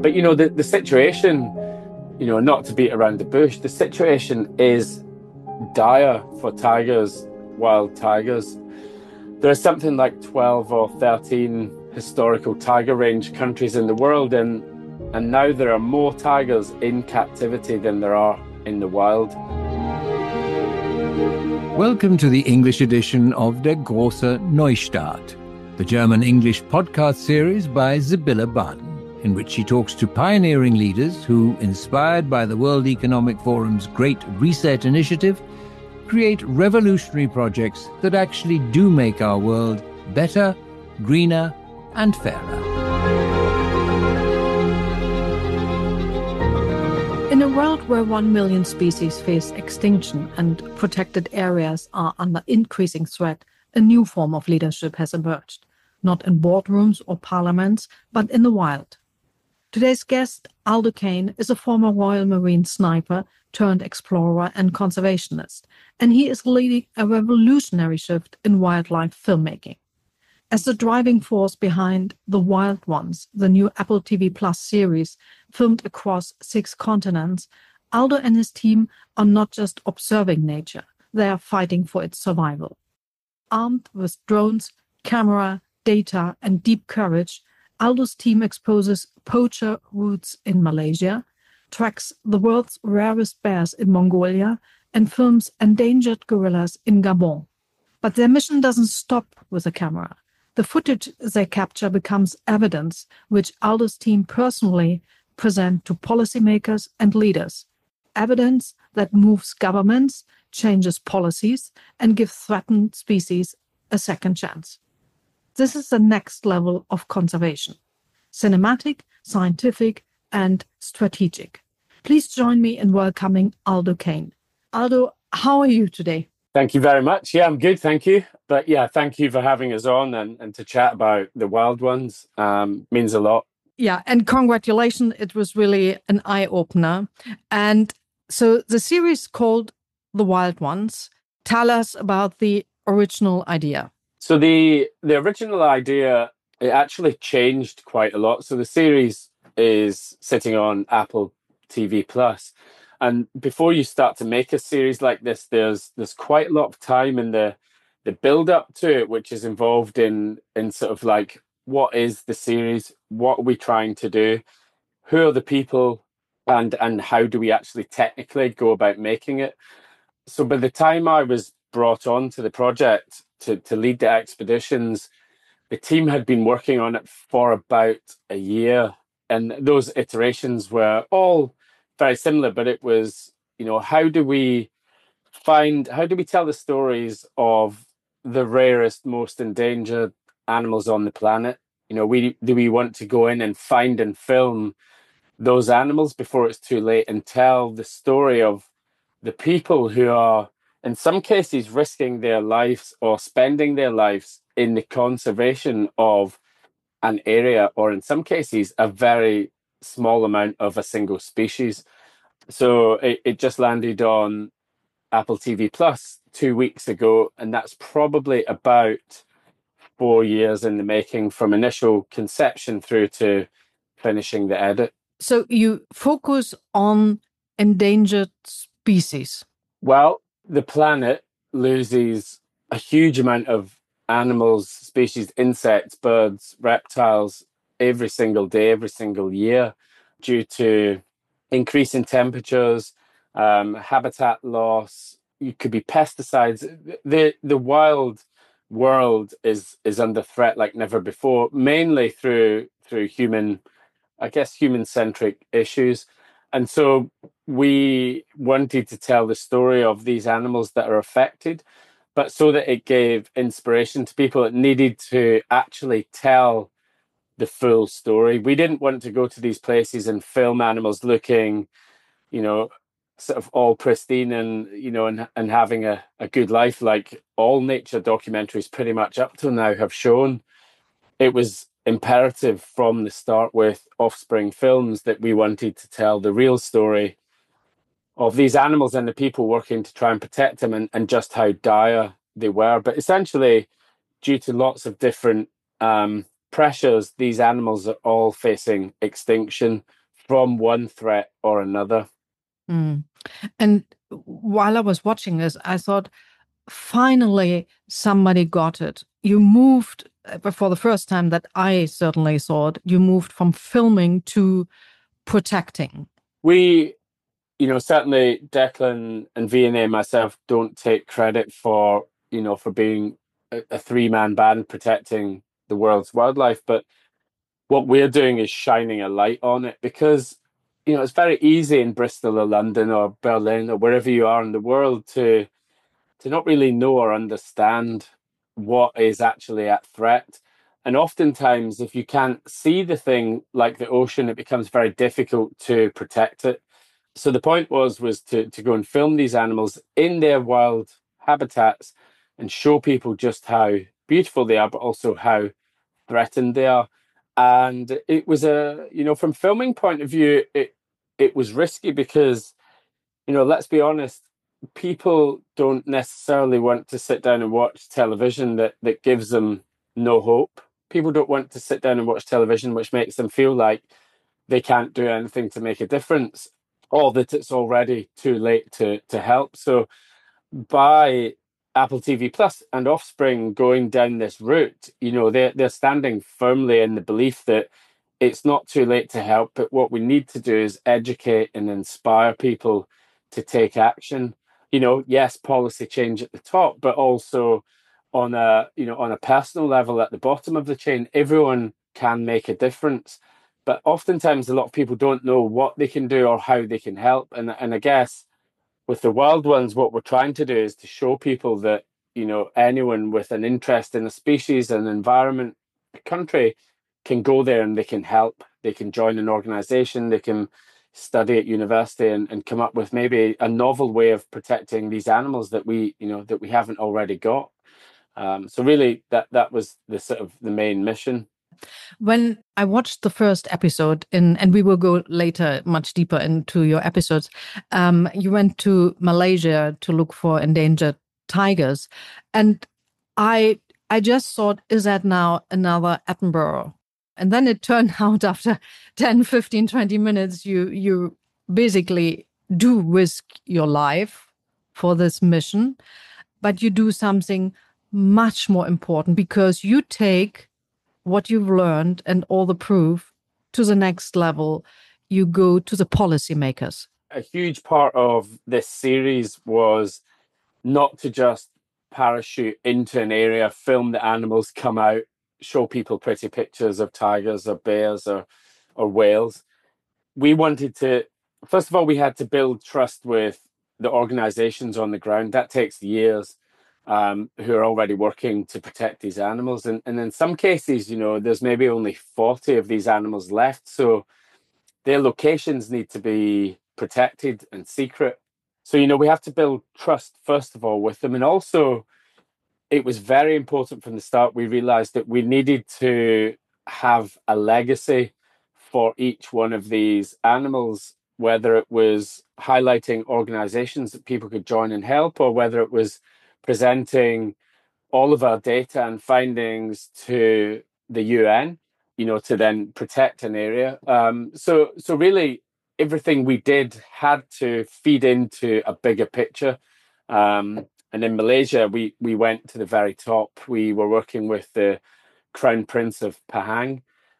But, the situation, not to beat around the bush, the situation is dire for tigers, wild tigers. There are something like 12 or 13 historical tiger range countries in the world, and now there are more tigers in captivity than there are in the wild. Welcome to the English edition of Der große Neustart, the German-English podcast series by Sibylle Baden, in which she talks to pioneering leaders who, inspired by the World Economic Forum's Great Reset initiative, create revolutionary projects that actually do make our world better, greener, and fairer. In a world where 1 million species face extinction and protected areas are under increasing threat, a new form of leadership has emerged, not in boardrooms or parliaments, but in the wild. Today's guest, Aldo Kane, is a former Royal Marine sniper turned explorer and conservationist, and he is leading a revolutionary shift in wildlife filmmaking. As the driving force behind The Wild Ones, the new Apple TV Plus series filmed across 6 continents, Aldo and his team are not just observing nature, they are fighting for its survival. Armed with drones, camera, data, and deep courage, Aldo's team exposes poacher routes in Malaysia, tracks the world's rarest bears in Mongolia, and films endangered gorillas in Gabon. But their mission doesn't stop with a camera. The footage they capture becomes evidence which Aldo's team personally present to policymakers and leaders. Evidence that moves governments, changes policies, and gives threatened species a second chance. This is the next level of conservation: cinematic, scientific, and strategic. Please join me in welcoming Aldo Kane. Aldo, how are you today? Thank you very much. Yeah, I'm good, thank you. But yeah, thank you for having us on and to chat about The Wild Ones. Means a lot. Yeah, and congratulations. It was really an eye-opener. And so the series called The Wild Ones. Tell us about the original idea. So the original idea, it actually changed quite a lot. So the series is sitting on Apple TV Plus. And before you start to make a series like this, there's quite a lot of time in the build up to it, which is involved in sort of like, what is the series? What are we trying to do? Who are the people? And how do we actually technically go about making it? So by the time I was brought on to the project to lead the expeditions, the team had been working on it for about a year. And those iterations were all very similar, but it was, how do we tell the stories of the rarest, most endangered animals on the planet? Do we want to go in and find and film those animals before it's too late and tell the story of the people who are, in some cases, risking their lives or spending their lives in the conservation of an area, or in some cases, a very small amount of a single species. So it just landed on Apple TV Plus 2 weeks ago, and that's probably about 4 years in the making, from initial conception through to finishing the edit. So you focus on endangered species. Well, the planet loses a huge amount of animals, species, insects, birds, reptiles every single day, every single year, due to increasing temperatures, habitat loss. It could be pesticides. The wild world is under threat like never before, mainly through human-centric issues. And so we wanted to tell the story of these animals that are affected, but so that it gave inspiration to people, it needed to actually tell the full story. We didn't want to go to these places and film animals looking, sort of all pristine and having a good life, like all nature documentaries pretty much up till now have shown. It was imperative from the start with Offspring Films that we wanted to tell the real story of these animals and the people working to try and protect them, and just how dire they were. But essentially, due to lots of different pressures, these animals are all facing extinction. from one threat or another. Mm. And while I was watching this, I thought, finally, somebody got it. You moved, for the first time that I certainly thought, you moved from filming to protecting. We, certainly Declan and V&A, myself, don't take credit for, for being a three-man band protecting the world's wildlife. But what we're doing is shining a light on it because, it's very easy in Bristol or London or Berlin or wherever you are in the world to not really know or understand what is actually at threat. And oftentimes, if you can't see the thing like the ocean, it becomes very difficult to protect it. So the point was to go and film these animals in their wild habitats and show people just how beautiful they are, but also how threatened they are. And it was from filming point of view, it was risky because, let's be honest, people don't necessarily want to sit down and watch television that gives them no hope. People don't want to sit down and watch television which makes them feel like they can't do anything to make a difference, or that it's already too late to help. So by Apple TV Plus and Offspring going down this route, they're standing firmly in the belief that it's not too late to help, but what we need to do is educate and inspire people to take action. Yes, policy change at the top, but also on a personal level at the bottom of the chain, everyone can make a difference. But oftentimes, a lot of people don't know what they can do or how they can help. And I guess with the wild ones, what we're trying to do is to show people that, anyone with an interest in a species, an environment, a country can go there and they can help. They can join an organization, they can study at university and come up with maybe a novel way of protecting these animals that we haven't already got. So really that was the sort of the main mission. When I watched the first episode, and we will go later much deeper into your episodes, you went to Malaysia to look for endangered tigers. And I just thought, is that now another Attenborough? And then it turned out after 10, 15, 20 minutes, you basically do risk your life for this mission, but you do something much more important because you take what you've learned and all the proof to the next level. You go to the policymakers. A huge part of this series was not to just parachute into an area, film the animals, come out, show people pretty pictures of tigers or bears or whales. We wanted to, first of all, we had to build trust with the organizations on the ground. That takes years, who are already working to protect these animals. And in some cases, there's maybe only 40 of these animals left. So their locations need to be protected and secret. So, we have to build trust, first of all, with them. And also, it was very important from the start. We realized that we needed to have a legacy for each one of these animals, whether it was highlighting organizations that people could join and help, or whether it was presenting all of our data and findings to the UN, to then protect an area. So really, everything we did had to feed into a bigger picture. And in Malaysia, we went to the very top. We were working with the Crown Prince of Pahang,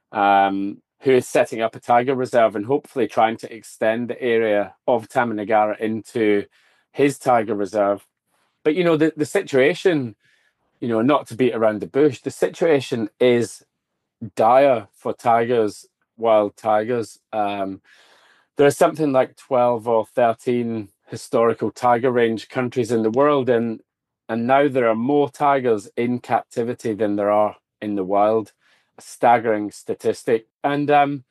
who is setting up a tiger reserve and hopefully trying to extend the area of Taman Negara into his tiger reserve. But, the situation, not to beat around the bush, the situation is dire for tigers, wild tigers. There are something like 12 or 13 historical tiger range countries in the world, and now there are more tigers in captivity than there are in the wild. A staggering statistic. And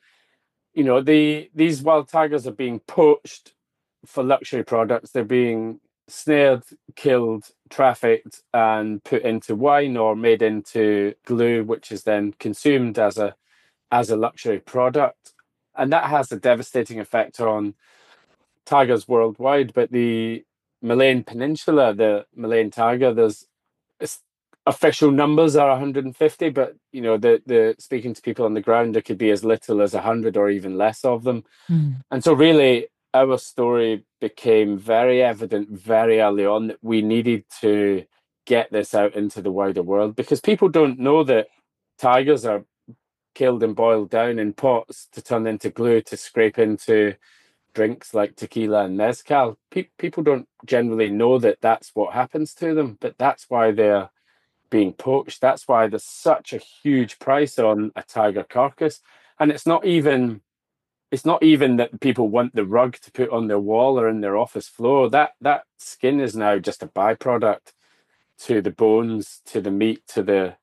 these wild tigers are being poached for luxury products. They're being snared, killed, trafficked, and put into wine or made into glue, which is then consumed as a luxury product. And that has a devastating effect on tigers worldwide. But the Malayan Peninsula, the Malayan tiger, there's official numbers are 150, but the speaking to people on the ground, there could be as little as 100 or even less of them. And so really our story became very evident very early on that we needed to get this out into the wider world, because people don't know that tigers are killed and boiled down in pots to turn into glue to scrape into drinks like tequila and mezcal. People don't generally know that that's what happens to them, but that's why they're being poached. That's why there's such a huge price on a tiger carcass. And it's not even that people want the rug to put on their wall or in their office floor. That skin is now just a byproduct to the bones, to the meat, to the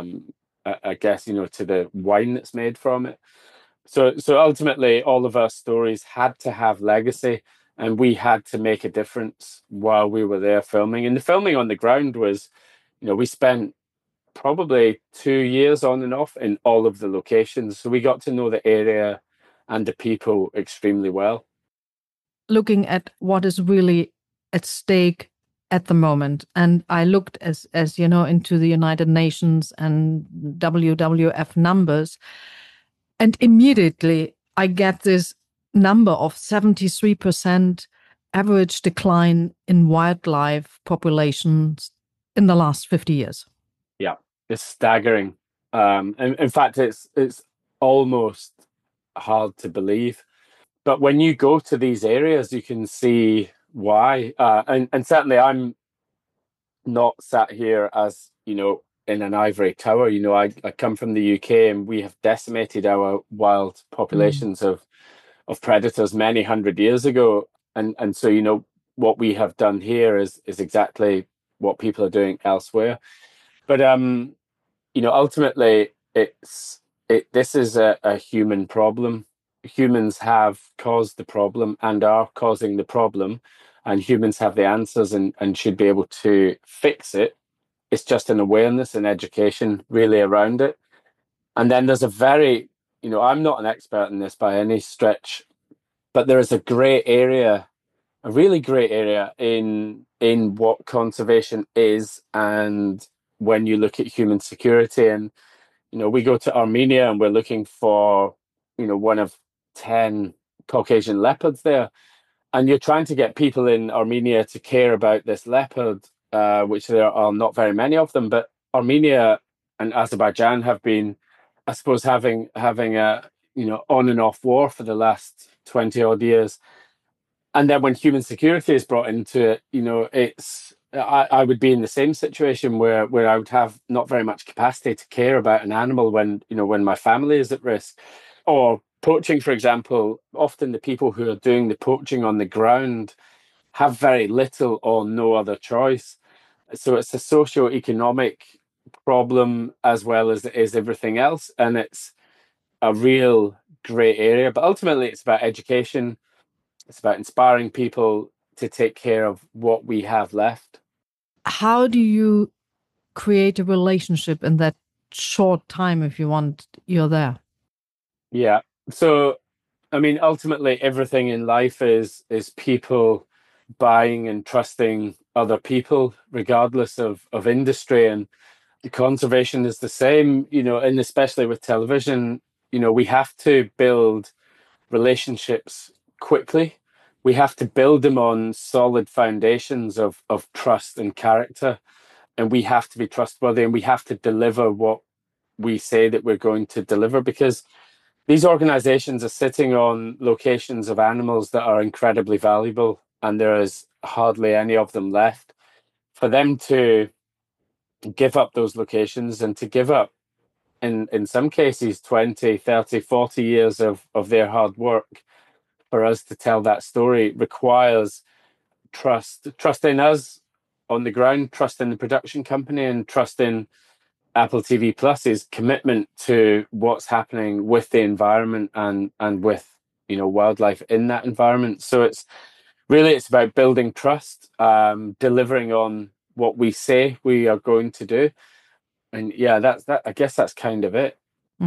I guess to the wine that's made from it. So ultimately, all of our stories had to have legacy, and we had to make a difference while we were there filming. And the filming on the ground was, we spent probably 2 years on and off in all of the locations. So we got to know the area and the people extremely well. Looking at what is really at stake at the moment, and I looked as into the United Nations and WWF numbers, and immediately I get this number of 73% average decline in wildlife populations in the last 50 years. Yeah, it's staggering. In fact, it's almost hard to believe. But when you go to these areas, you can see why. And certainly I'm not sat here as, in an ivory tower. I come from the UK, and we have decimated our wild populations of predators many hundred years ago. And so, what we have done here is exactly what people are doing elsewhere. But ultimately this is a human problem. Humans have caused the problem and are causing the problem, and humans have the answers and should be able to fix it. It's just an awareness and education really around it. And then there's a very, I'm not an expert in this by any stretch, but there is a grey area, a really grey area in what conservation is, and when you look at human security. And we go to Armenia and we're looking for one of 10 Caucasian leopards there, and you're trying to get people in Armenia to care about this leopard, which there are not very many of them. But Armenia and Azerbaijan have been, I suppose, having a on and off war for the last 20 odd years. And then when human security is brought into it, it's I would be in the same situation where I would have not very much capacity to care about an animal when my family is at risk. Or poaching, for example, often the people who are doing the poaching on the ground have very little or no other choice. So it's a socio-economic problem as well as it is everything else. And it's a real grey area. But ultimately, it's about education. It's about inspiring people to take care of what we have left. How do you create a relationship in that short time, if you want, you're there? Yeah. So, ultimately, everything in life is people buying and trusting other people, regardless of industry. And conservation is the same, and especially with television, we have to build relationships quickly. We have to build them on solid foundations of trust and character. And we have to be trustworthy, and we have to deliver what we say that we're going to deliver, because these organizations are sitting on locations of animals that are incredibly valuable, and there is hardly any of them left. For them to give up those locations and to give up, in some cases, 20, 30, 40 years of their hard work for us to tell that story requires trust in us on the ground, trust in the production company, and trust in Apple TV Plus's commitment to what's happening with the environment and with wildlife in that environment. So it's about building trust, delivering on what we say we are going to do. And yeah, that's that. I guess that's kind of it.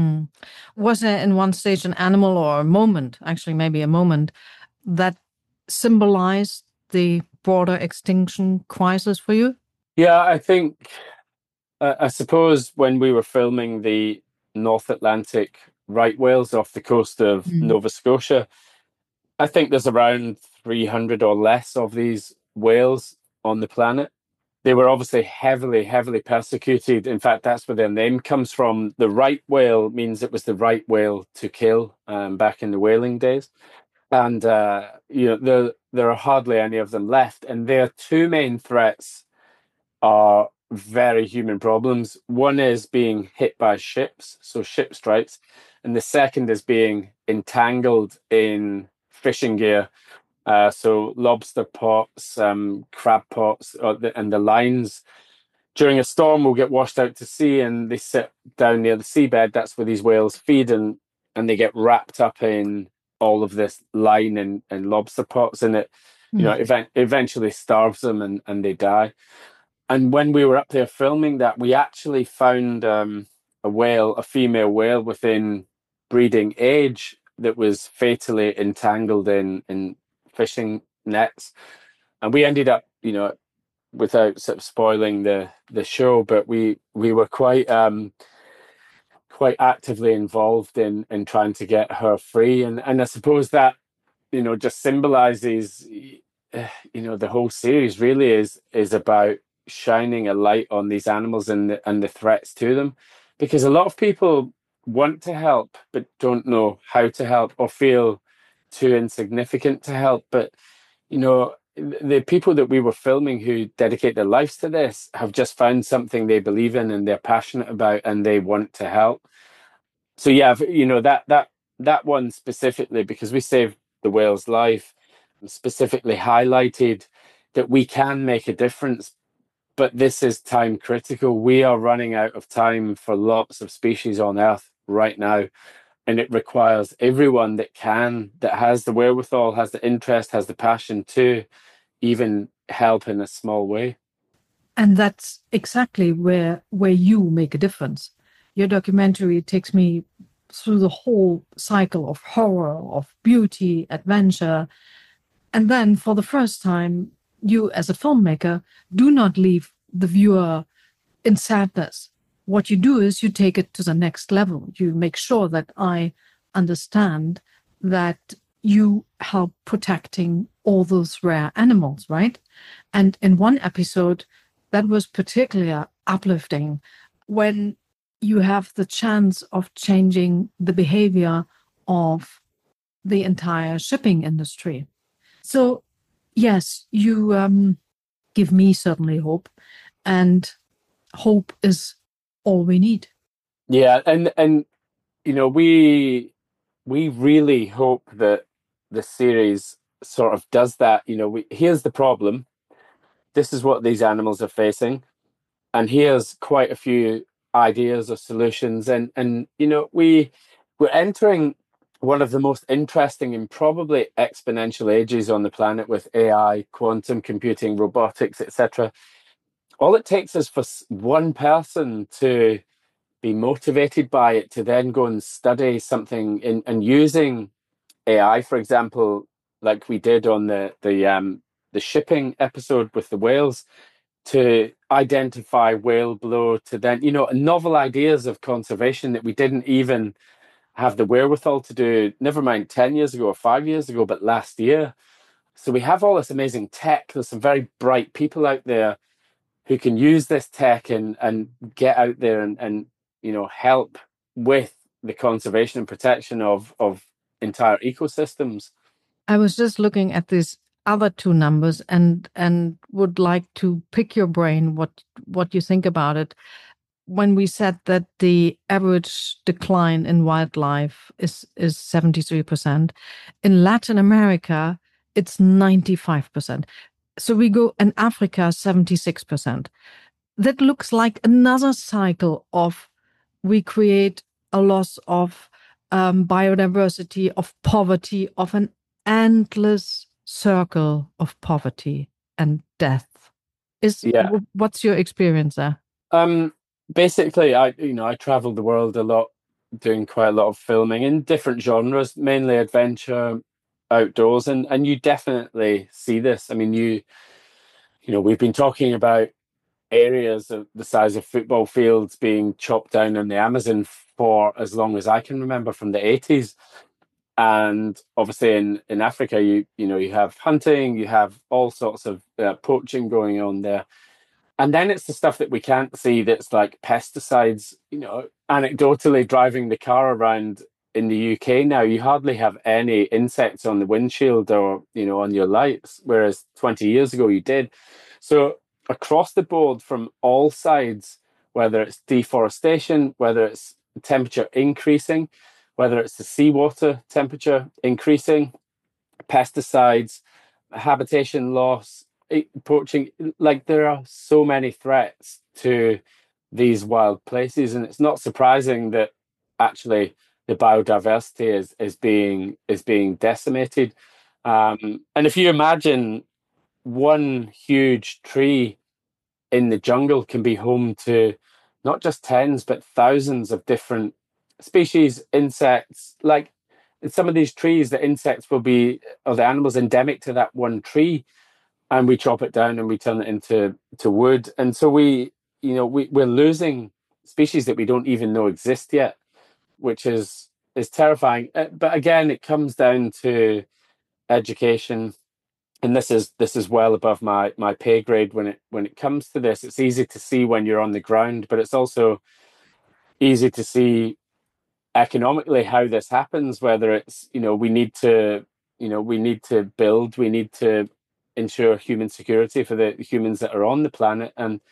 Was there in one stage an animal or a moment, actually maybe a moment, that symbolized the broader extinction crisis for you? Yeah, I think I suppose when we were filming the North Atlantic right whales off the coast of Nova Scotia, I think there's around 300 or less of these whales on the planet. They were obviously heavily, heavily persecuted. In fact, that's where their name comes from. The right whale means it was the right whale to kill back in the whaling days. And there are hardly any of them left. And their two main threats are very human problems. One is being hit by ships, so ship strikes, and the second is being entangled in fishing gear. So lobster pots, crab pots, and the lines during a storm will get washed out to sea, and they sit down near the seabed. That's where these whales feed, and they get wrapped up in all of this line and lobster pots, and it eventually starves them, and they die. And when we were up there filming that, we actually found a female whale within breeding age that was fatally entangled in fishing nets. And we ended up, without sort of spoiling the show, but we were quite actively involved in trying to get her free. And I suppose that, just symbolizes, the whole series really is about shining a light on these animals and the threats to them, because a lot of people want to help but don't know how to help or feel too insignificant to help. But the people that we were filming who dedicate their lives to this have just found something they believe in and they're passionate about and they want to help. So yeah, that one specifically, because we saved the whale's life, specifically highlighted that we can make a difference. But this is time critical. We are running out of time for lots of species on Earth right now. And it requires everyone that has the wherewithal, has the interest, has the passion to even help in a small way. And that's exactly where you make a difference. Your documentary takes me through the whole cycle of horror, of beauty, adventure. And then for the first time, you as a filmmaker do not leave the viewer in sadness. What you do is you take it to the next level. You make sure that I understand that you help protecting all those rare animals, right? And in one episode, that was particularly uplifting when you have the chance of changing the behavior of the entire shipping industry. So yes, you give me certainly hope, and hope is all we need. Yeah, and we really hope that the series sort of does that. Here's the problem. This is what these animals are facing, and here's quite a few ideas or solutions. And we're entering one of the most interesting and probably exponential ages on the planet with AI, quantum computing, robotics, etc. All it takes is for one person to be motivated by it to then go and study something and using AI, for example, like we did on the shipping episode with the whales, to identify whale blow, to then novel ideas of conservation that we didn't even have the wherewithal to do, never mind 10 years ago or 5 years ago, but last year. So we have all this amazing tech. There's some very bright people out there who can use this tech and get out there and help with the conservation and protection of entire ecosystems. I was just looking at these other two numbers and would like to pick your brain what you think about it. When we said that the average decline in wildlife is 73%, in Latin America it's 95%. So we go in Africa 76%. That looks like another cycle of we create a loss of biodiversity, of poverty, of an endless circle of poverty and death. What's your experience there? Basically, I traveled the world a lot, doing quite a lot of filming in different genres, mainly adventure, outdoors, and you definitely see this. I mean, we've been talking about areas of the size of football fields being chopped down in the Amazon for as long as I can remember, from the 80s. And obviously in Africa, you have hunting, you have all sorts of poaching going on there. And then it's the stuff that we can't see, that's like pesticides. Anecdotally, driving the car around in the UK now, you hardly have any insects on the windshield or, on your lights, whereas 20 years ago you did. So across the board from all sides, whether it's deforestation, whether it's temperature increasing, whether it's the seawater temperature increasing, pesticides, habitation loss, poaching, like there are so many threats to these wild places, and it's not surprising that actually the biodiversity is being decimated. And if you imagine one huge tree in the jungle can be home to not just tens but thousands of different species, insects. Like in some of these trees, the insects will be, or the animals, endemic to that one tree, and we chop it down and we turn it into wood. And so we're losing species that we don't even know exist yet, which is terrifying. But again, it comes down to education, and this is well above my pay grade when it comes to this. It's easy to see when you're on the ground, but it's also easy to see economically how this happens. Whether it's we need to build, we need to ensure human security for the humans that are on the planet. And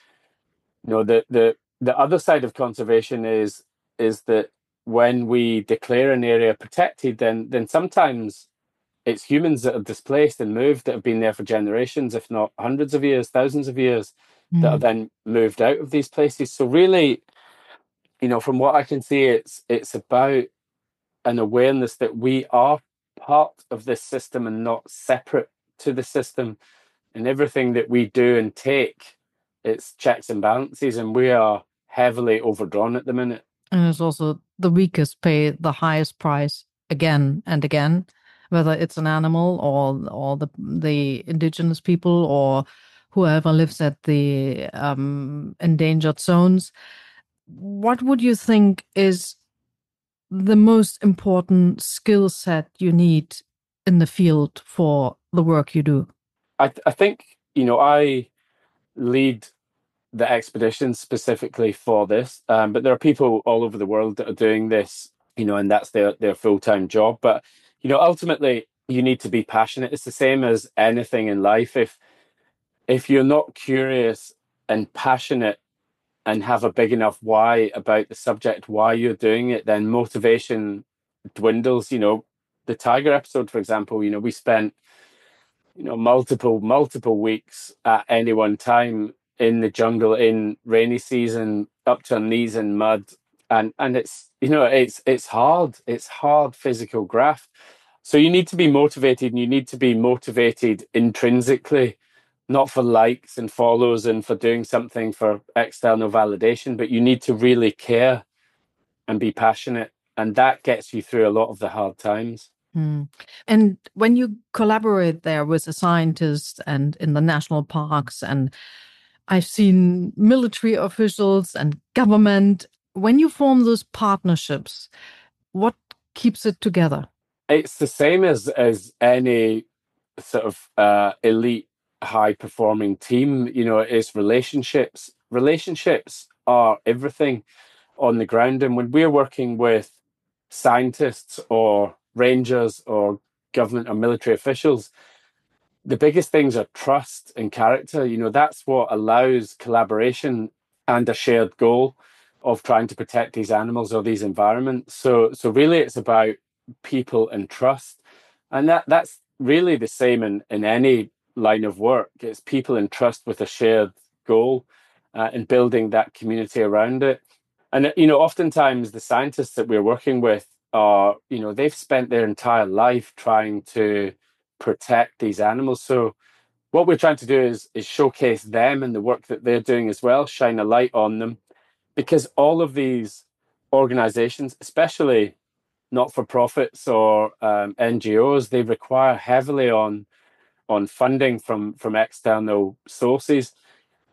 the other side of conservation is that when we declare an area protected, then sometimes it's humans that are displaced and moved, that have been there for generations, if not hundreds of years, thousands of years, that are then moved out of these places. So really, from what I can see, it's about an awareness that we are part of this system and not separate to the system. And everything that we do and take, it's checks and balances, and we are heavily overdrawn at the minute. And it's also the weakest pay the highest price again and again, whether it's an animal or the indigenous people or whoever lives at the endangered zones. What would you think is the most important skill set you need in the field for the work you do? I think, I lead the expedition specifically for this, but there are people all over the world that are doing this, and that's their full-time job. But ultimately, you need to be passionate. It's the same as anything in life. If you're not curious and passionate and have a big enough why about the subject, why you're doing it, then motivation dwindles. The tiger episode, for example, we spent multiple weeks at any one time in the jungle in rainy season, up to our knees in mud, and it's hard physical graft. So you need to be motivated, and you need to be motivated intrinsically, not for likes and follows and for doing something for external validation, but you need to really care and be passionate, and that gets you through a lot of the hard times. And when you collaborate there with the scientists and in the national parks, and I've seen military officials and government, when you form those partnerships, what keeps it together? It's the same as any sort of elite, high performing team. It's relationships. Relationships are everything on the ground. And when we're working with scientists or rangers or government or military officials, the biggest things are trust and character. That's what allows collaboration and a shared goal of trying to protect these animals or these environments. So really it's about people and trust. And that's really the same in any line of work. It's people and trust with a shared goal, and building that community around it. And oftentimes the scientists that we're working with are, they've spent their entire life trying to protect these animals. So what we're trying to do is showcase them and the work that they're doing as well, shine a light on them, because all of these organizations, especially not-for-profits or NGOs, they require heavily on funding from external sources.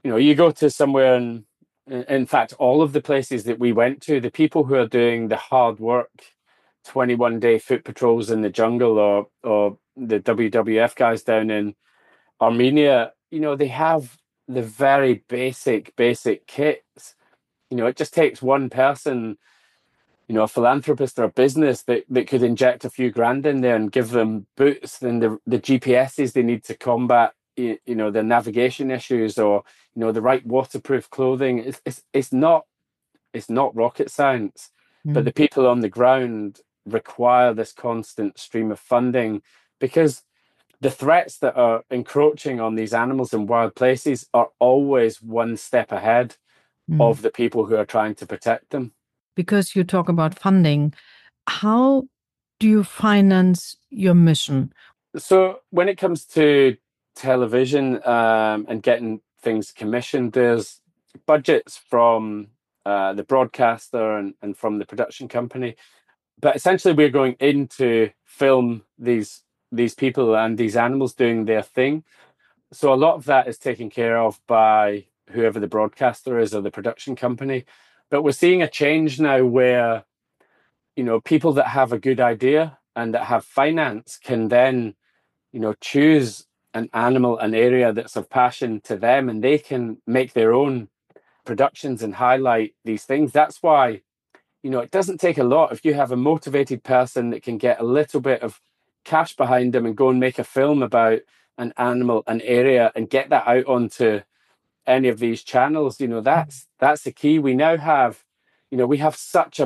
You go to somewhere, and in fact, all of the places that we went to, the people who are doing the hard work, 21-day foot patrols in the jungle, or the WWF guys down in Armenia, they have the very basic kits. It just takes one person, a philanthropist or a business that could inject a few grand in there and give them boots and the GPSs they need to combat, the navigation issues, or, the right waterproof clothing. It's not rocket science, but the people on the ground require this constant stream of funding, because the threats that are encroaching on these animals in wild places are always one step ahead of the people who are trying to protect them. Because you talk about funding, how do you finance your mission? So when it comes to television and getting things commissioned, there's budgets from the broadcaster and from the production company. But essentially, we're going in to film these people and these animals doing their thing. So a lot of that is taken care of by whoever the broadcaster is or the production company. But we're seeing a change now where, people that have a good idea and that have finance can then, choose an animal, an area that's of passion to them, and they can make their own productions and highlight these things. That's why, it doesn't take a lot. If you have a motivated person that can get a little bit of cash behind them and go and make a film about an animal, an area, and get that out onto any of these channels, that's the key. We now have, we have such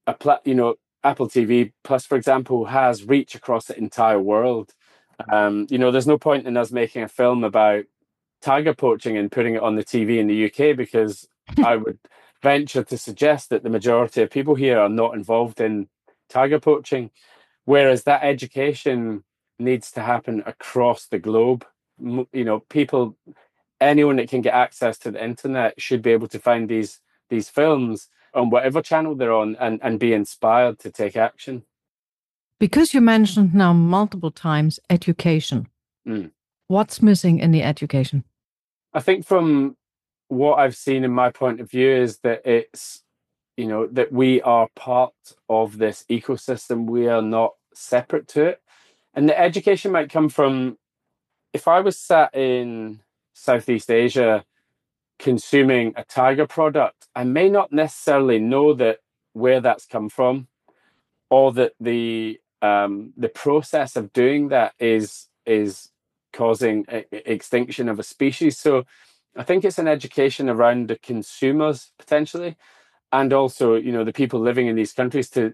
Apple TV Plus, for example, has reach across the entire world. There's no point in us making a film about tiger poaching and putting it on the TV in the UK, because I would venture to suggest that the majority of people here are not involved in tiger poaching, whereas that education needs to happen across the globe. People, anyone that can get access to the internet should be able to find these films on whatever channel they're on and be inspired to take action. Because you mentioned now multiple times education. What's missing in the education? I think from what I've seen in my point of view is that it's, that we are part of this ecosystem. We are not separate to it. And the education might come from, if I was sat in Southeast Asia consuming a tiger product, I may not necessarily know that where that's come from, or that the process of doing that is causing extinction of a species. So I think it's an education around the consumers potentially, and also, the people living in these countries to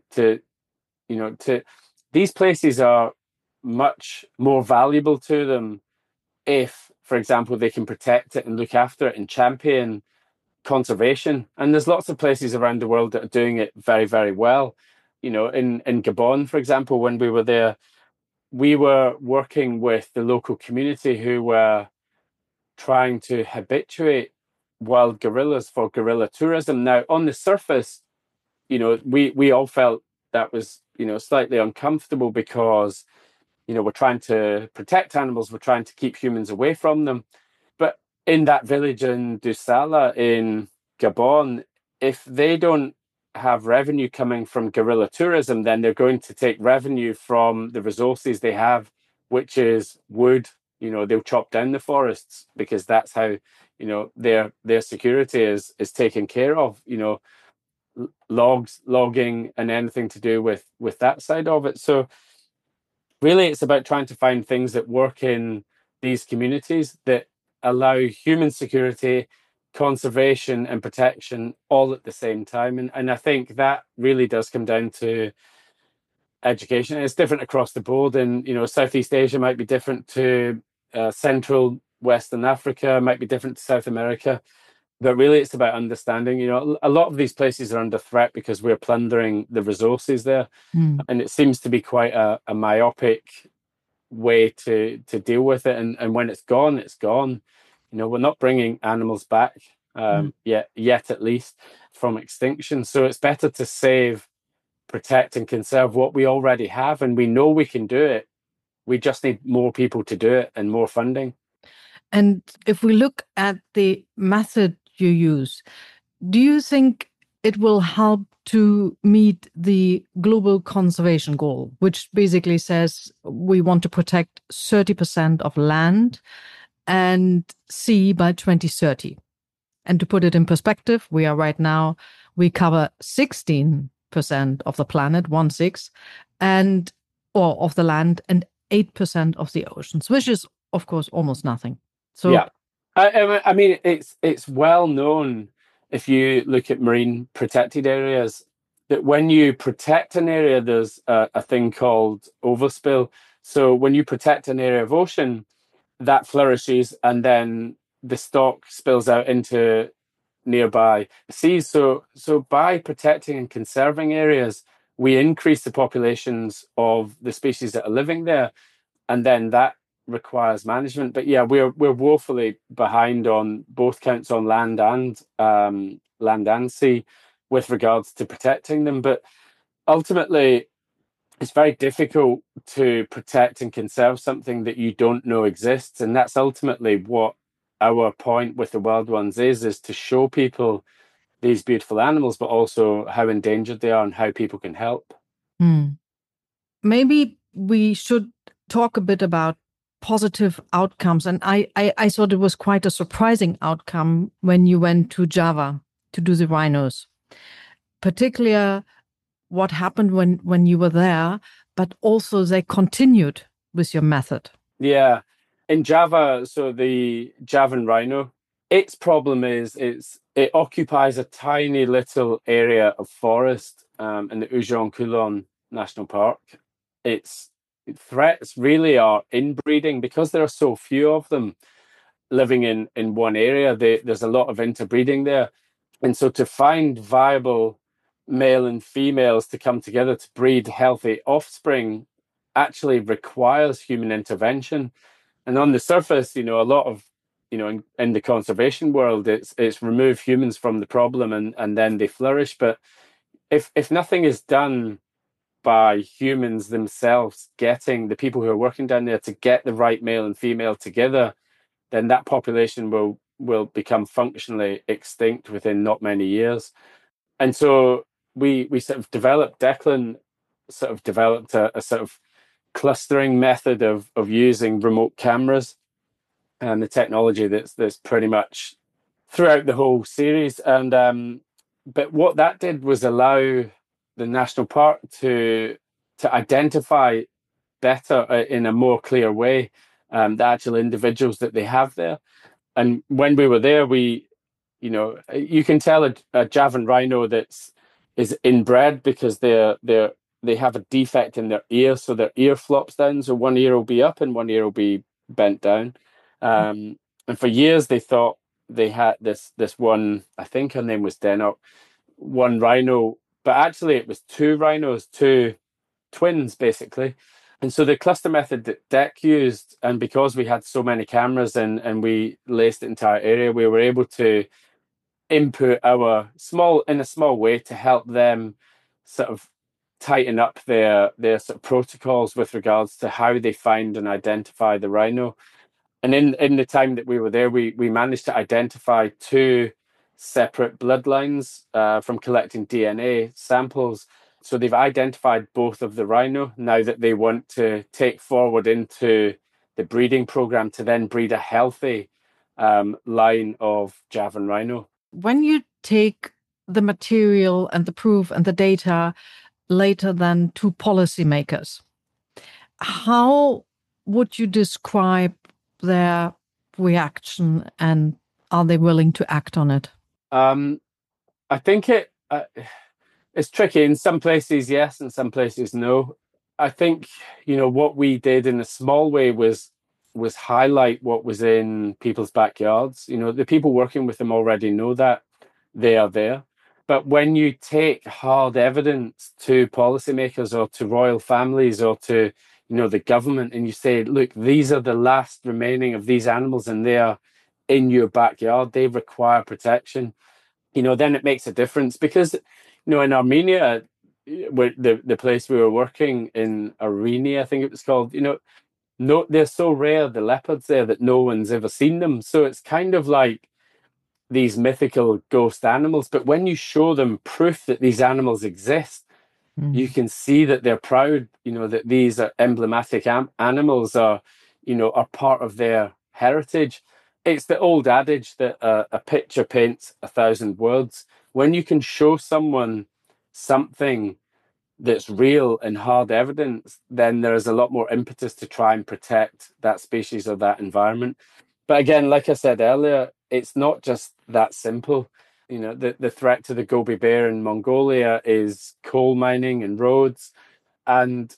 these places are much more valuable to them if, for example, they can protect it and look after it and champion conservation. And there's lots of places around the world that are doing it very, very well. In Gabon, for example, when we were there, we were working with the local community who were trying to habituate wild gorillas for gorilla tourism. Now, on the surface, we all felt that was, slightly uncomfortable, because, we're trying to protect animals, we're trying to keep humans away from them. But in that village in Dusala in Gabon, if they don't have revenue coming from gorilla tourism, then they're going to take revenue from the resources they have, which is wood. They'll chop down the forests, because that's how, their security is taken care of. Logging, and anything to do with that side of it. So really, it's about trying to find things that work in these communities that allow human security, conservation, and protection all at the same time. And I think that really does come down to education. It's different across the board. And, Southeast Asia might be different to Central Western Africa, might be different to South America. But really, it's about understanding. A lot of these places are under threat because we're plundering the resources there. And it seems to be quite a myopic way to deal with it. And when it's gone, it's gone. We're not bringing animals back yet at least, from extinction. So it's better to save, protect, and conserve what we already have. And we know we can do it. We just need more people to do it and more funding. And if we look at the method you use, do you think it will help to meet the global conservation goal, which basically says we want to protect 30% of land and sea by 2030? And to put it in perspective, we cover 16% of the planet, 1/6, or of the land, and 8% of the oceans, which is, of course, almost nothing. So yeah, I mean, it's well known, if you look at marine protected areas, that when you protect an area, there's a thing called overspill. So when you protect an area of ocean, that flourishes, and then the stock spills out into nearby seas. So by protecting and conserving areas, we increase the populations of the species that are living there, and then that requires management. But yeah, we're woefully behind on both counts, on land and sea, with regards to protecting them. But ultimately, it's very difficult to protect and conserve something that you don't know exists, and that's ultimately what our point with the Wild Ones is to show people these beautiful animals, but also how endangered they are and how people can help. Maybe we should talk a bit about positive outcomes. And I thought it was quite a surprising outcome when you went to Java to do the rhinos, particularly what happened when you were there, but also they continued with your method. Yeah. In Java, so the Javan rhino, its problem is it occupies a tiny little area of forest in the Ujong Kulon National Park. Its threats really are inbreeding, because there are so few of them living in one area. There's a lot of interbreeding there. And so to find viable male and females to come together to breed healthy offspring actually requires human intervention. And on the surface, a lot of, in the conservation world, it's remove humans from the problem and then they flourish. But if nothing is done by humans themselves, getting the people who are working down there to get the right male and female together, then that population will become functionally extinct within not many years. And so we sort of developed, Declan sort of developed a sort of clustering method of using remote cameras and the technology that's pretty much throughout the whole series. And but what that did was allow the national park to identify better, in a more clear way, the actual individuals that they have there. And when we were there, you can tell a Javan rhino is inbred, because they have a defect in their ear, so their ear flops down, so one ear will be up and one ear will be bent down. And for years they thought they had this one, I think her name was Denok, one rhino, but actually it was two rhinos, two twins basically. And so the cluster method that Dec used, and because we had so many cameras and we laced the entire area, we were able to input in a small way to help them sort of tighten up their sort of protocols with regards to how they find and identify the rhino. And in the time that we were there, we managed to identify two separate bloodlines from collecting DNA samples. So they've identified both of the rhino now that they want to take forward into the breeding program to then breed a healthy line of Javan rhino. When you take the material and the proof and the data later then to policymakers, how would you describe their reaction, and are they willing to act on it? I think it's tricky. In some places, yes, in some places, no. I think, what we did in a small way was highlight what was in people's backyards. The people working with them already know that they are there. But when you take hard evidence to policymakers or to royal families or to, the government, and you say, look, these are the last remaining of these animals and they are in your backyard, they require protection, then it makes a difference. Because, in Armenia, where the place we were working in, Arenia, I think it was called, no, they're so rare, the leopards there, that no one's ever seen them. So it's kind of like these mythical ghost animals. But when you show them proof that these animals exist, you can see that they're proud, that these are emblematic animals are part of their heritage. It's the old adage that a picture paints 1,000 words. When you can show someone something that's real and hard evidence, then there's a lot more impetus to try and protect that species or that environment. But again, like I said earlier, it's not just that simple. The threat to the Gobi Bear in Mongolia is coal mining and roads. And,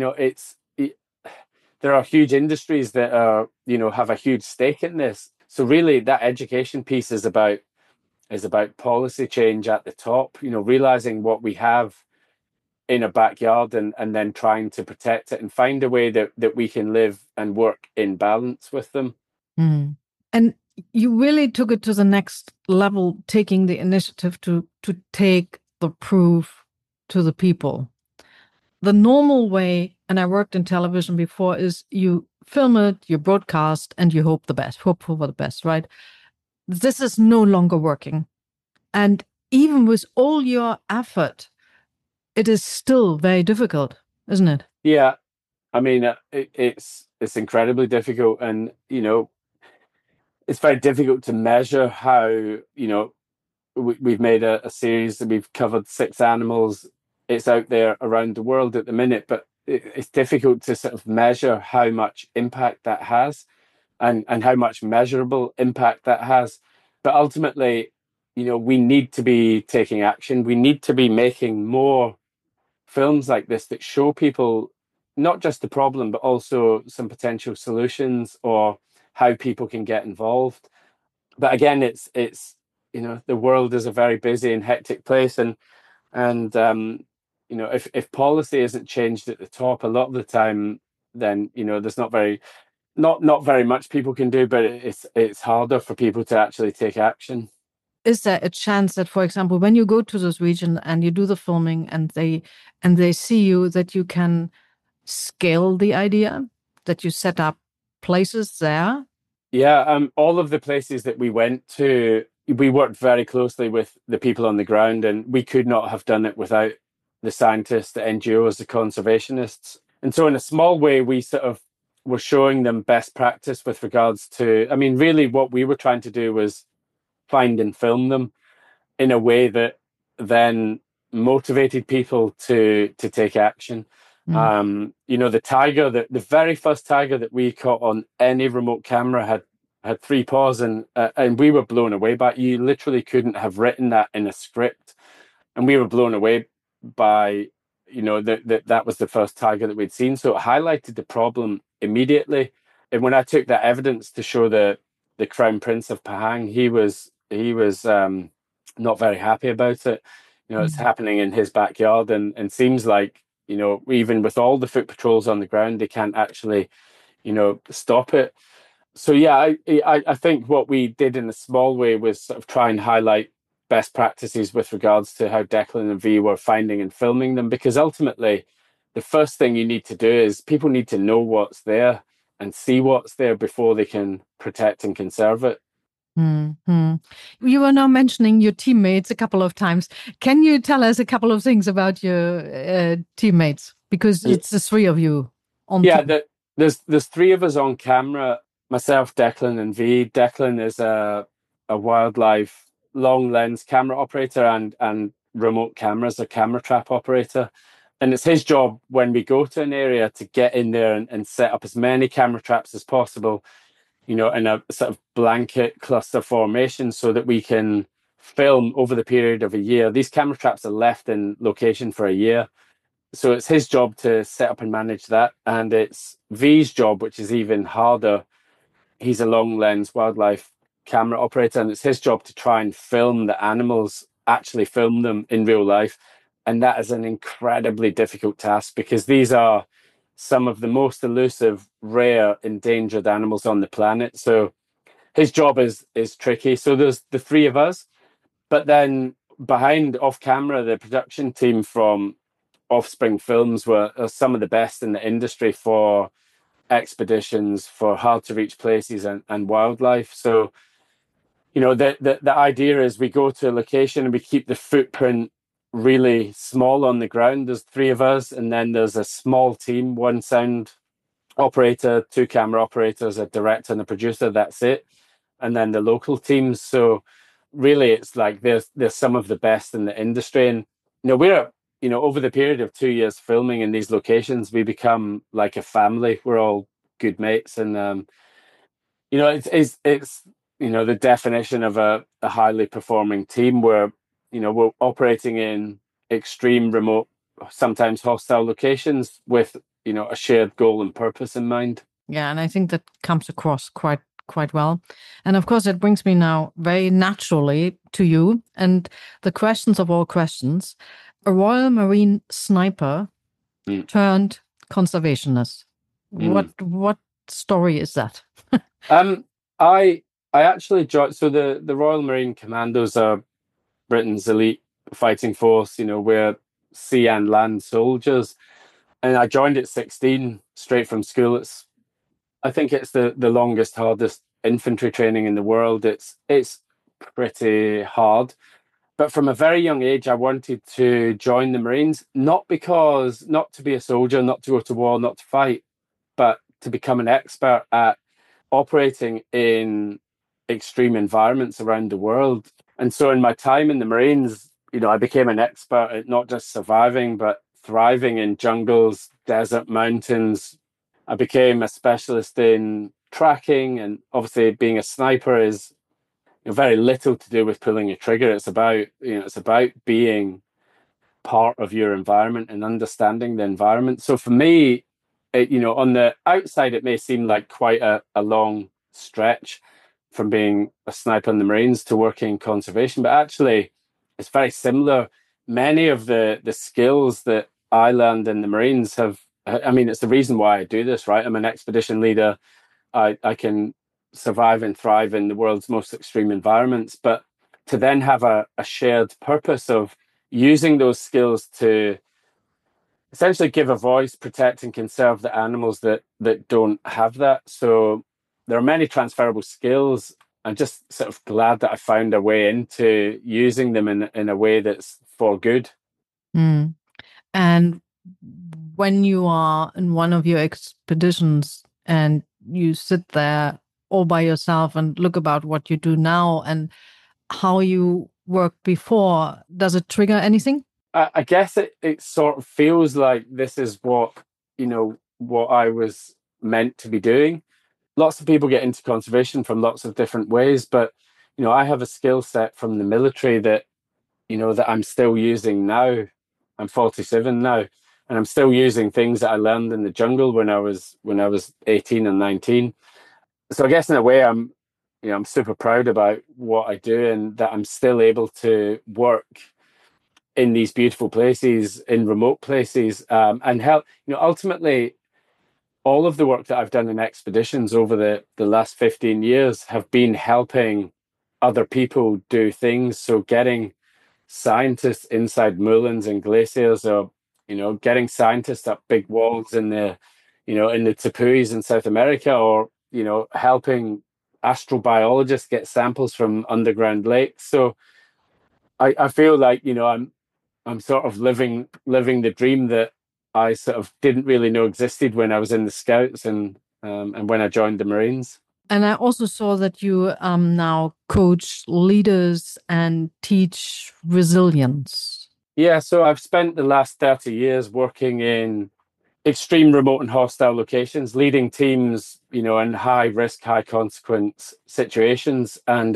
there are huge industries that have a huge stake in this. So really that education piece is about policy change at the top, realizing what we have in a backyard and then trying to protect it and find a way that we can live and work in balance with them. And you really took it to the next level, taking the initiative to take the proof to the people. The normal way, and I worked in television before, is you film it, you broadcast, and you hope for the best, right? This is no longer working. And even with all your effort, it is still very difficult, isn't it? Yeah. I mean, it's incredibly difficult. And, it's very difficult to measure how, we've made a series that we've covered 6 animals. It's out there around the world at the minute, but it's difficult to sort of measure how much impact that has and how much measurable impact that has. But ultimately, we need to be taking action. We need to be making more films like this that show people not just the problem, but also some potential solutions or how people can get involved. But again, it's the world is a very busy and hectic place, and if policy isn't changed at the top, a lot of the time, then there's not very much people can do, but it's harder for people to actually take action. Is there a chance that, for example, when you go to this region and you do the filming and they see you, that you can scale the idea, that you set up places there? Yeah, all of the places that we went to, we worked very closely with the people on the ground, and we could not have done it without the scientists, the NGOs, the conservationists. And so in a small way, we sort of were showing them best practice with regards to, I mean, really what we were trying to do was find and film them in a way that then motivated people to take action. The tiger, the very first tiger that we caught on any remote camera had 3 paws, and we were blown away by it. You literally couldn't have written that in a script, and we were blown away by that was the first tiger that we'd seen. So it highlighted the problem immediately. And when I took that evidence to show the Crown Prince of Pahang, he was not very happy about it. It's happening in his backyard, and seems like even with all the foot patrols on the ground, they can't actually stop it. So yeah, I think what we did in a small way was sort of try and highlight best practices with regards to how Declan and V were finding and filming them, because ultimately the first thing you need to do is people need to know what's there and see what's there before they can protect and conserve it. You were now mentioning your teammates a couple of times. Can you tell us a couple of things about your teammates? Because it's the 3 of you on there's 3 of us on camera. Myself, Declan, and V. Declan is a wildlife long lens camera operator and remote cameras, a camera trap operator. And it's his job when we go to an area to get in there and set up as many camera traps as possible, in a sort of blanket cluster formation, so that we can film over the period of a year. These camera traps are left in location for a year. So it's his job to set up and manage that. And it's V's job, which is even harder. He's a long lens wildlife camera operator, and it's his job to try and film the animals, actually film them in real life. And that is an incredibly difficult task, because these are some of the most elusive, rare, endangered animals on the planet. So his job is tricky. So there's the 3 of us, but then behind off camera, the production team from Offspring Films are some of the best in the industry for expeditions for hard to reach places and wildlife. So, the idea is we go to a location and we keep the footprint really small on the ground. There's three of us, and then there's a small team, one sound operator, two camera operators, a director and a producer. That's it. And then the local teams. So really it's like there's some of the best in the industry. And we're over the period of 2 years filming in these locations, we become like a family. We're all good mates. And it's the definition of a highly performing team where we're operating in extreme, remote, sometimes hostile locations with a shared goal and purpose in mind. Yeah, and I think that comes across quite well. And of course, it brings me now very naturally to you and the questions of all questions. A Royal Marine sniper turned conservationist. What story is that? I actually joined. So the Royal Marine Commandos are Britain's elite fighting force. We're sea and land soldiers. And I joined at 16, straight from school. I think it's the longest, hardest infantry training in the world. It's pretty hard. But from a very young age, I wanted to join the Marines, not to be a soldier, not to go to war, not to fight, but to become an expert at operating in extreme environments around the world. And so in my time in the Marines, I became an expert at not just surviving, but thriving in jungles, desert, mountains. I became a specialist in tracking, and obviously being a sniper is very little to do with pulling a trigger. It's about being part of your environment and understanding the environment. So for me, on the outside, it may seem like quite a long stretch from being a sniper in the Marines to working in conservation, but actually it's very similar. Many of the skills that I learned in the Marines it's the reason why I do this, right? I'm an expedition leader. I can survive and thrive in the world's most extreme environments, but to then have a shared purpose of using those skills to essentially give a voice, protect and conserve the animals that don't have that. So there are many transferable skills. I'm just sort of glad that I found a way into using them in a way that's for good. And when you are in one of your expeditions and you sit there all by yourself and look about what you do now and how you worked before, does it trigger anything? I guess it sort of feels like this is what I was meant to be doing. Lots of people get into conservation from lots of different ways, but I have a skill set from the military that that I'm still using now. I'm 47 now, and I'm still using things that I learned in the jungle when I was 18 and 19. So I guess in a way I'm super proud about what I do and that I'm still able to work in these beautiful places, in remote places, and help. Ultimately, all of the work that I've done in expeditions over the last 15 years have been helping other people do things. So getting scientists inside moorlands and glaciers, or getting scientists up big walls in the tepuis in South America, or helping astrobiologists get samples from underground lakes. So I feel like I'm sort of living the dream that I sort of didn't really know existed when I was in the Scouts and when I joined the Marines. And I also saw that you now coach leaders and teach resilience. Yeah, so I've spent the last 30 years working in extreme remote and hostile locations, leading teams, in high risk, high consequence situations. And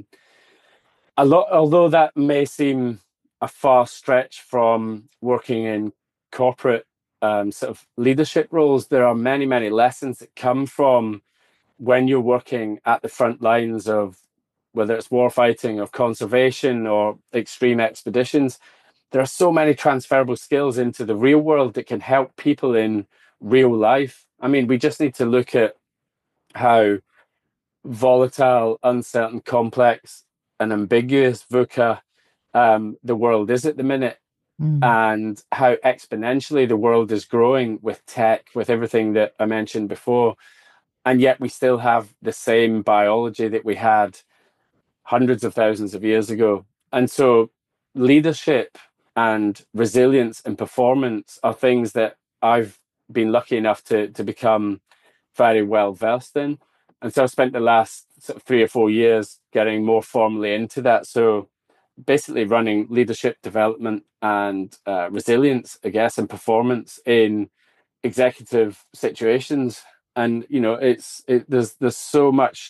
although that may seem a far stretch from working in corporate sort of leadership roles, there are many, many lessons that come from when you're working at the front lines of whether it's warfighting or conservation or extreme expeditions. There are so many transferable skills into the real world that can help people in real life. I mean, we just need to look at how volatile, uncertain, complex, and ambiguous VUCA the world is at the minute. and how exponentially the world is growing with tech, with everything that I mentioned before. And yet we still have the same biology that we had hundreds of thousands of years ago. And so leadership and resilience and performance are things that I've been lucky enough to become very well versed in. And so I've spent the last sort of 3 or 4 years getting more formally into that. So basically running leadership development and resilience, I guess, and performance in executive situations. And there's so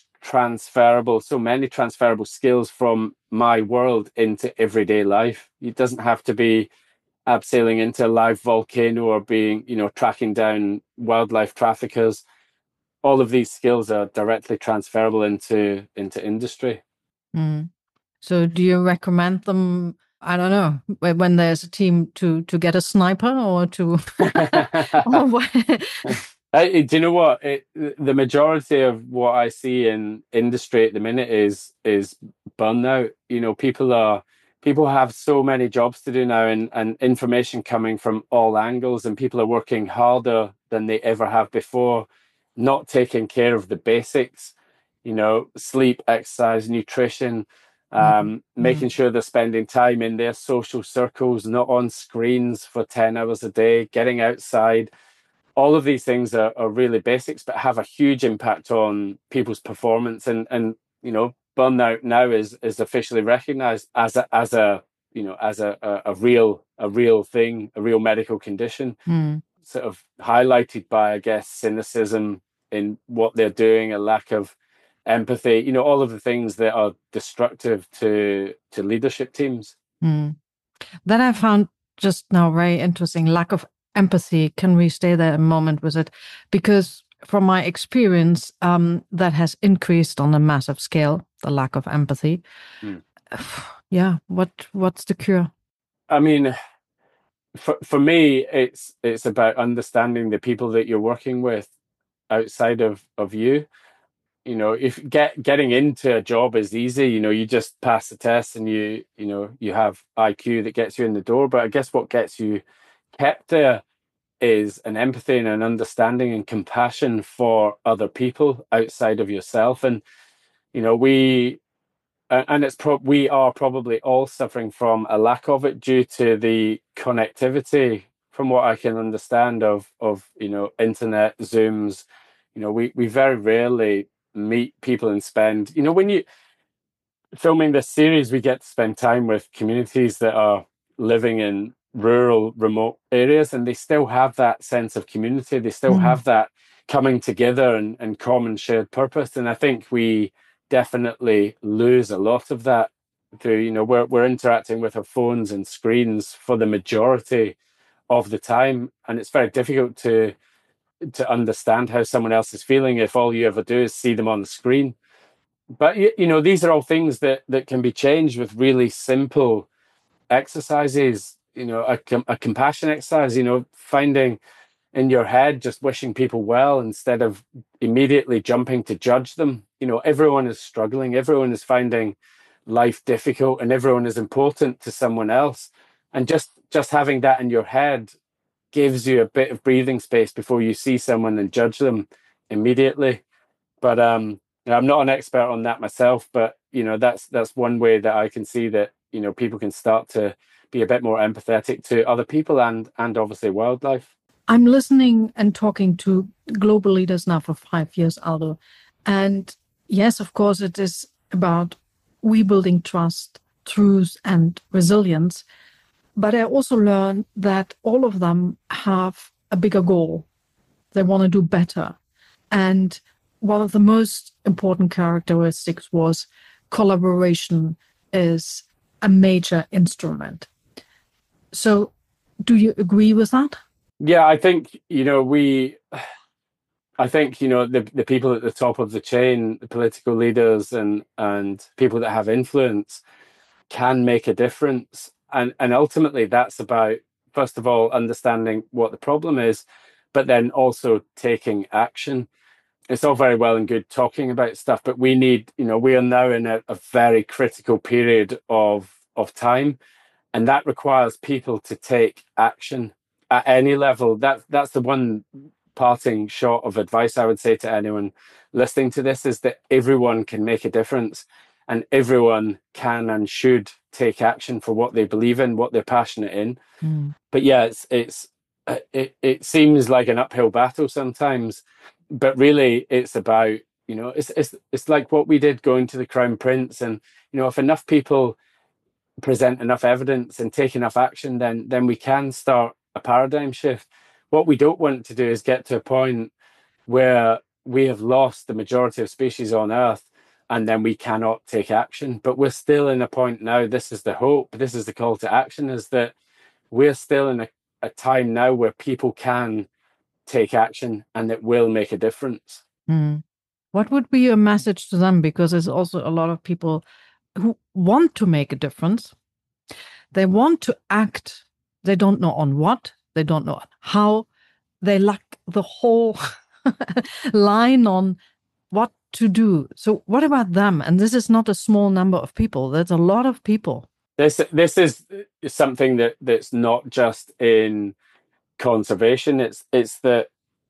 many transferable skills from my world into everyday life. It doesn't have to be abseiling into a live volcano or being, tracking down wildlife traffickers. All of these skills are directly transferable into industry. So do you recommend them, I don't know, when there's a team to get a sniper or to... or what? Do you know what? The majority of what I see in industry at the minute is burnout. People have so many jobs to do now, and information coming from all angles, and people are working harder than they ever have before, not taking care of the basics, sleep, exercise, nutrition, making sure they're spending time in their social circles, not on screens for 10 hours a day, getting outside. All of these things are really basics, but have a huge impact on people's performance. And burnout now is officially recognized as a real thing, a real medical condition, sort of highlighted by, I guess, cynicism in what they're doing, a lack of empathy, all of the things that are destructive to leadership teams. That I found just now very interesting, lack of empathy. Can we stay there a moment with it? Because from my experience, that has increased on a massive scale, the lack of empathy. Yeah, what's the cure? I mean, for me, it's about understanding the people that you're working with outside of you. If getting into a job is easy, you just pass the test and you have IQ that gets you in the door. But I guess what gets you kept there is an empathy and an understanding and compassion for other people outside of yourself. And we are probably all suffering from a lack of it due to the connectivity, from what I can understand of internet, Zooms. We very rarely meet people and spend, when you filming this series, we get to spend time with communities that are living in rural, remote areas, and they still have that sense of community. They still have that coming together and common shared purpose. And I think we definitely lose a lot of that through, we're interacting with our phones and screens for the majority of the time, and it's very difficult to understand how someone else is feeling if all you ever do is see them on the screen. But these are all things that can be changed with really simple exercises. A compassion exercise, finding in your head, just wishing people well instead of immediately jumping to judge them. Everyone is struggling, everyone is finding life difficult, and everyone is important to someone else. And just having that in your head gives you a bit of breathing space before you see someone and judge them immediately. But I'm not an expert on that myself, but that's one way that I can see that people can start to be a bit more empathetic to other people and obviously wildlife. I'm listening and talking to global leaders now for 5 years, Aldo. And yes, of course, it is about rebuilding trust, truth, and resilience. But I also learned that all of them have a bigger goal. They want to do better. And one of the most important characteristics was collaboration is a major instrument. So do you agree with that? Yeah, I think, the people at the top of the chain, the political leaders and people that have influence can make a difference. And ultimately that's about, first of all, understanding what the problem is, but then also taking action. It's all very well and good talking about stuff, but we are now in a very critical period of time. And that requires people to take action at any level. That's the one parting shot of advice I would say to anyone listening to this, is that everyone can make a difference, and everyone can and should take action for what they believe in, what they're passionate in. But yeah, it seems like an uphill battle sometimes, but really it's about, it's like what we did going to the Crown Prince, and if enough people present enough evidence and take enough action, then we can start a paradigm shift. What we don't want to do is get to a point where we have lost the majority of species on Earth and then we cannot take action. But we're still in a point now, this is the hope, this is the call to action, is that we're still in a time now where people can take action and it will make a difference. What would be your message to them? Because there's also a lot of people who want to make a difference. They want to act. They don't know on what. They don't know how. They lack the whole line on what to do. So what about them? And this is not a small number of people. There's a lot of people. This is something that's not just in conservation. It's that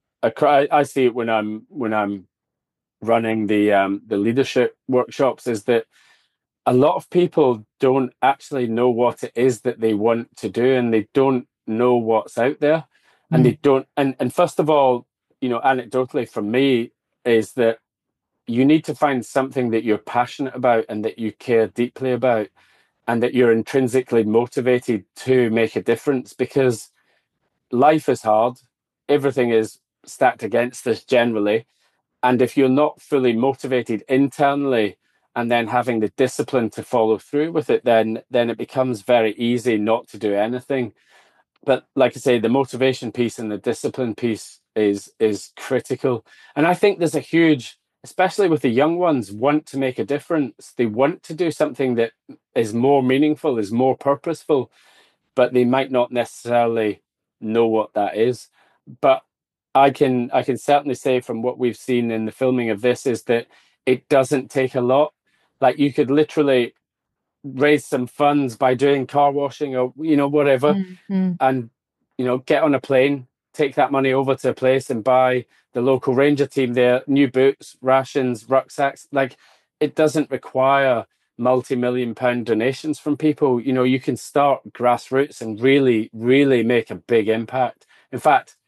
I see it when I'm running the leadership workshops, is that a lot of people don't actually know what it is that they want to do, and they don't know what's out there, and they don't. And first of all, anecdotally from me, is that you need to find something that you're passionate about and that you care deeply about, and that you're intrinsically motivated to make a difference, because life is hard. Everything is stacked against us generally. And if you're not fully motivated internally and then having the discipline to follow through with it, then it becomes very easy not to do anything. But like I say, the motivation piece and the discipline piece is critical. And I think there's a huge, especially with the young ones, want to make a difference. They want to do something that is more meaningful, is more purposeful, but they might not necessarily know what that is. But I can certainly say from what we've seen in the filming of this is that it doesn't take a lot. Like, you could literally raise some funds by doing car washing or whatever, and get on a plane, take that money over to a place and buy the local ranger team their new boots, rations, rucksacks. Like, it doesn't require multi-million-pound donations from people. You can start grassroots and really, really make a big impact. In fact,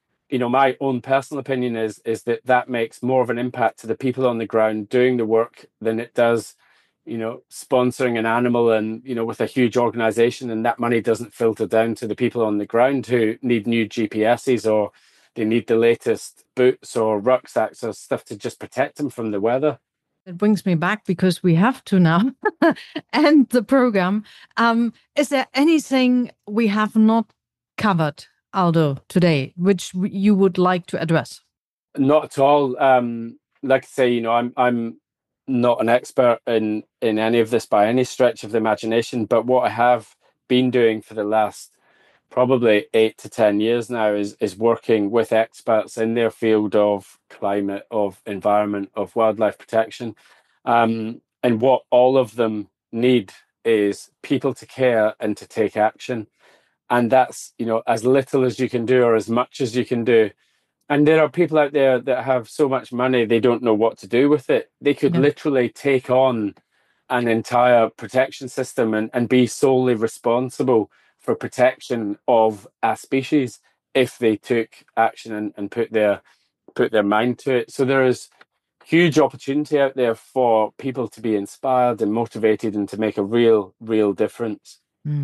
my own personal opinion is that makes more of an impact to the people on the ground doing the work than it does, sponsoring an animal and, with a huge organization, and that money doesn't filter down to the people on the ground who need new GPSs, or they need the latest boots or rucksacks or stuff to just protect them from the weather. It brings me back, because we have to now end the program. Is there anything we have not covered, Aldo, today, which you would like to address? Not at all. Like I say, I'm not an expert in any of this by any stretch of the imagination, but what I have been doing for the last probably 8 to 10 years now is working with experts in their field of climate, of environment, of wildlife protection. And what all of them need is people to care and to take action. And that's, as little as you can do or as much as you can do. And there are people out there that have so much money, they don't know what to do with it. They could literally take on an entire protection system and be solely responsible for protection of a species if they took action and put their mind to it. So there is huge opportunity out there for people to be inspired and motivated and to make a real difference.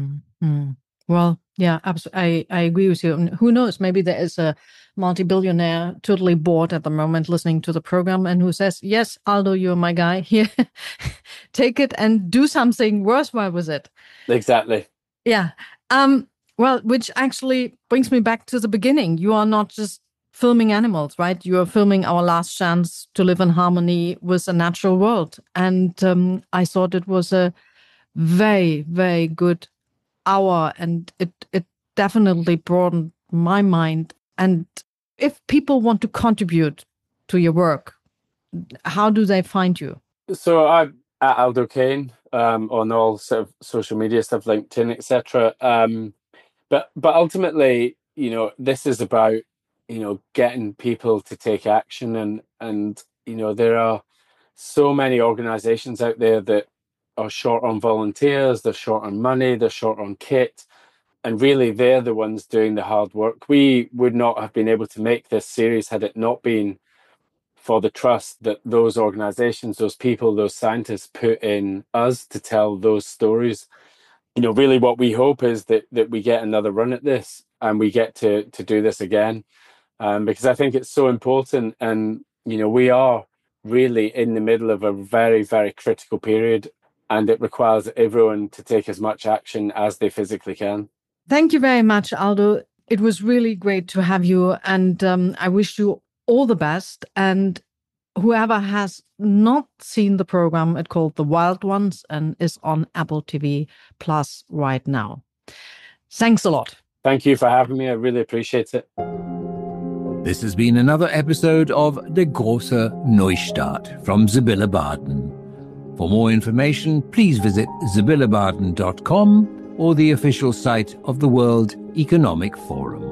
Well, yeah, absolutely. I agree with you. And who knows, maybe there is a multi-billionaire totally bored at the moment listening to the program and who says, yes, Aldo, you're my guy here. Take it and do something worthwhile with it. Exactly. Yeah. Well, which actually brings me back to the beginning. You are not just filming animals, right? You are filming our last chance to live in harmony with the natural world. And I thought it was a very, very good hour, and it definitely broadened my mind. And if people want to contribute to your work, how do they find you? So I'm at Aldo Kane on all sort of social media stuff, LinkedIn, etc. But ultimately, this is about getting people to take action, and there are so many organizations out there that are short on volunteers, they're short on money, they're short on kit, and really they're the ones doing the hard work. We would not have been able to make this series had it not been for the trust that those organizations, those people, those scientists put in us to tell those stories. Really what we hope is that we get another run at this and we get to do this again, because I think it's so important. And, we are really in the middle of a very, very critical period, and it requires everyone to take as much action as they physically can. Thank you very much, Aldo. It was really great to have you, and I wish you all the best. And whoever has not seen the program, it's called The Wild Ones and is on Apple TV Plus right now. Thanks a lot. Thank you for having me. I really appreciate it. This has been another episode of Der große Neustart from Sibylle Baden. For more information, please visit SibylleBaden.com or the official site of the World Economic Forum.